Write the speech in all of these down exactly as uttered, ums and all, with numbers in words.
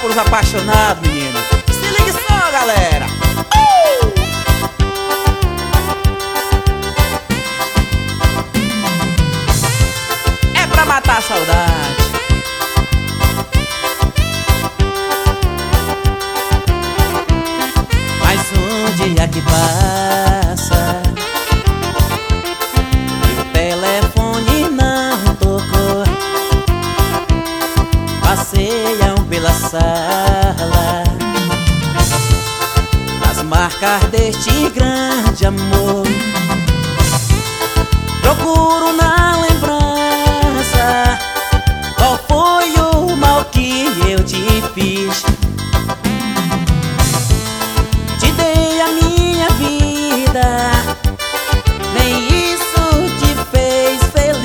pros apaixonados, menino. Se ligue só, galera. uh! É pra matar a saudade. Mais um dia que passa e o telefone não tocou. Passeiam pela sala as marcas deste grande amor. Procuro na lembrança qual foi o mal que eu te fiz. Te dei a minha vida, nem isso te fez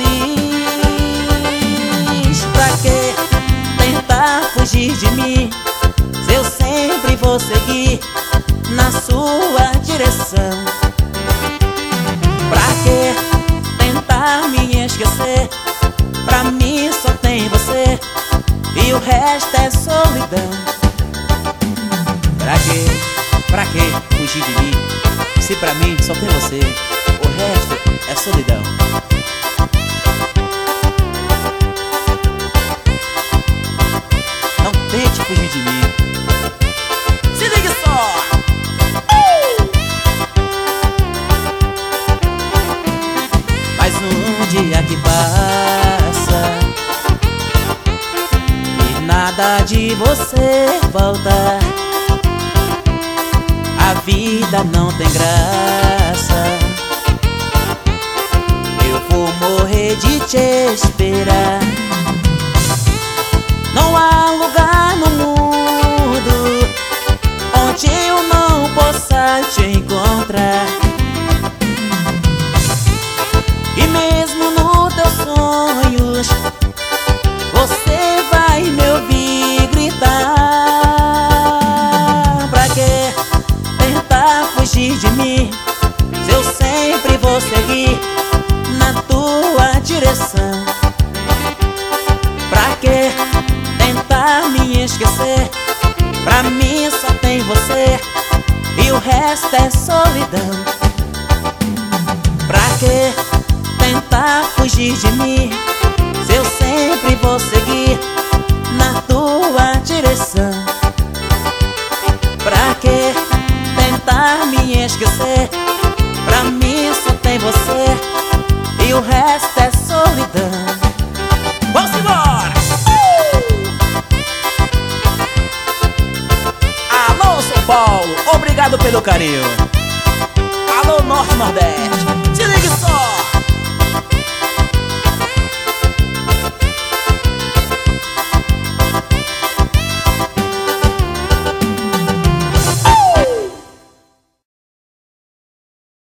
feliz. Pra que tentar fugir de mim, se eu sempre vou seguir na sua direção? Pra que tentar me esquecer? Pra mim só tem você e o resto é solidão. Pra que, pra que fugir de mim, se pra mim só tem você, o resto é solidão? Não tente fugir de mim. Se ligue só. uh! Mais um dia que passa e nada de você volta. A vida não tem graça. Eu vou morrer de te esperar. Não há lugar no mundo onde eu não possa te encontrar. E mesmo nos teus sonhos você vai me ouvir gritar. Pra que tentar fugir de mim, se eu sempre vou seguir na tua direção? Pra que tentar me esquecer? Pra mim só tem você e o resto é solidão. Pra que tentar fugir de mim, se eu sempre vou seguir na tua direção? Pra que tentar me esquecer? Pra mim só tem você e o resto é solidão. Vamos embora! Alô, São Paulo, obrigado pelo carinho. Alô, Norte Nordeste, se liga.